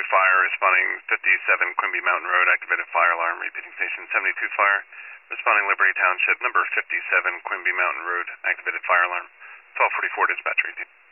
fire, responding 57 Quimby Mountain Road, activated fire alarm, repeating station 72 fire, responding Liberty Township, number 57 Quimby Mountain Road, activated fire alarm, 1244 dispatch repeat.